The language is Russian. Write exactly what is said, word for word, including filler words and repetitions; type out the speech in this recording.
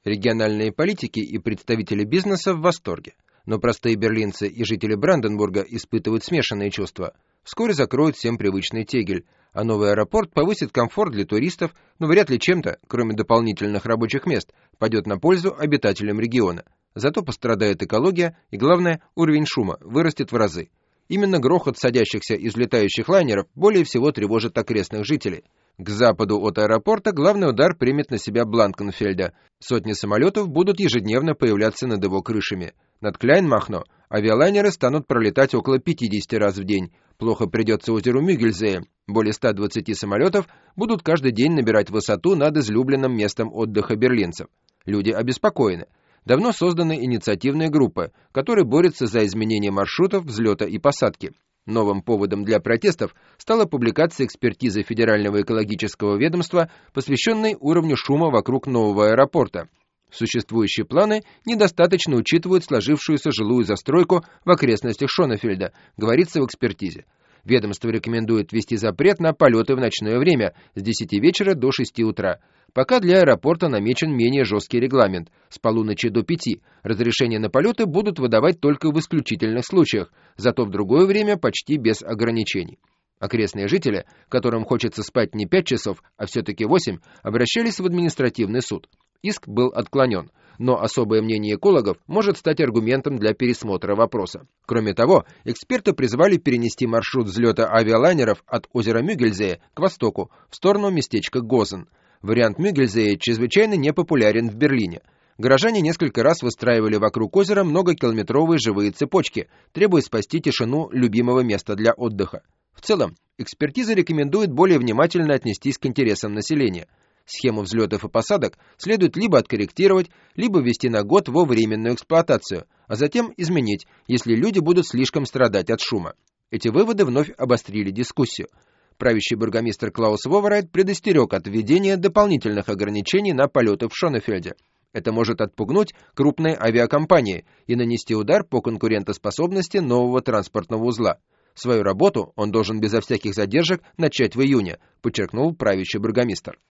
Региональные политики и представители бизнеса в восторге. Но простые берлинцы и жители Бранденбурга испытывают смешанные чувства. Вскоре закроют всем привычный Тегель, а новый аэропорт повысит комфорт для туристов, но вряд ли чем-то, кроме дополнительных рабочих мест, пойдет на пользу обитателям региона. Зато пострадает экология и, главное, уровень шума вырастет в разы. Именно грохот садящихся и взлетающих лайнеров более всего тревожит окрестных жителей. К западу от аэропорта главный удар примет на себя Бланкенфельда. Сотни самолетов будут ежедневно появляться над его крышами. Над Кляйнмахно авиалайнеры станут пролетать около пятидесяти раз в день. Плохо придется озеру Мюгельзее. Более ста двадцати самолетов будут каждый день набирать высоту над излюбленным местом отдыха берлинцев. Люди обеспокоены. Давно созданы инициативные группы, которые борются за изменение маршрутов взлета и посадки. Новым поводом для протестов стала публикация экспертизы Федерального экологического ведомства, посвященной уровню шума вокруг нового аэропорта. Существующие планы недостаточно учитывают сложившуюся жилую застройку в окрестностях Шонефельда, говорится в экспертизе. Ведомство рекомендует ввести запрет на полеты в ночное время с десяти вечера до шести утра. Пока для аэропорта намечен менее жесткий регламент с полуночи до пяти. Разрешения на полеты будут выдавать только в исключительных случаях, зато в другое время почти без ограничений. Окрестные жители, которым хочется спать не пять часов, а все-таки восемь, обращались в административный суд. Иск был отклонен, но особое мнение экологов может стать аргументом для пересмотра вопроса. Кроме того, эксперты призвали перенести маршрут взлета авиалайнеров от озера Мюгельзее к востоку, в сторону местечка Гозен. Вариант Мюгельзее чрезвычайно непопулярен в Берлине. Горожане несколько раз выстраивали вокруг озера многокилометровые живые цепочки, требуя спасти тишину любимого места для отдыха. В целом, экспертиза рекомендует более внимательно отнестись к интересам населения. Схему взлетов и посадок следует либо откорректировать, либо ввести на год во временную эксплуатацию, а затем изменить, если люди будут слишком страдать от шума. Эти выводы вновь обострили дискуссию. Правящий бургомистр Клаус Воверайт предостерег от введения дополнительных ограничений на полеты в Шонефельде. Это может отпугнуть крупные авиакомпании и нанести удар по конкурентоспособности нового транспортного узла. Свою работу он должен безо всяких задержек начать в июне, подчеркнул правящий бургомистр.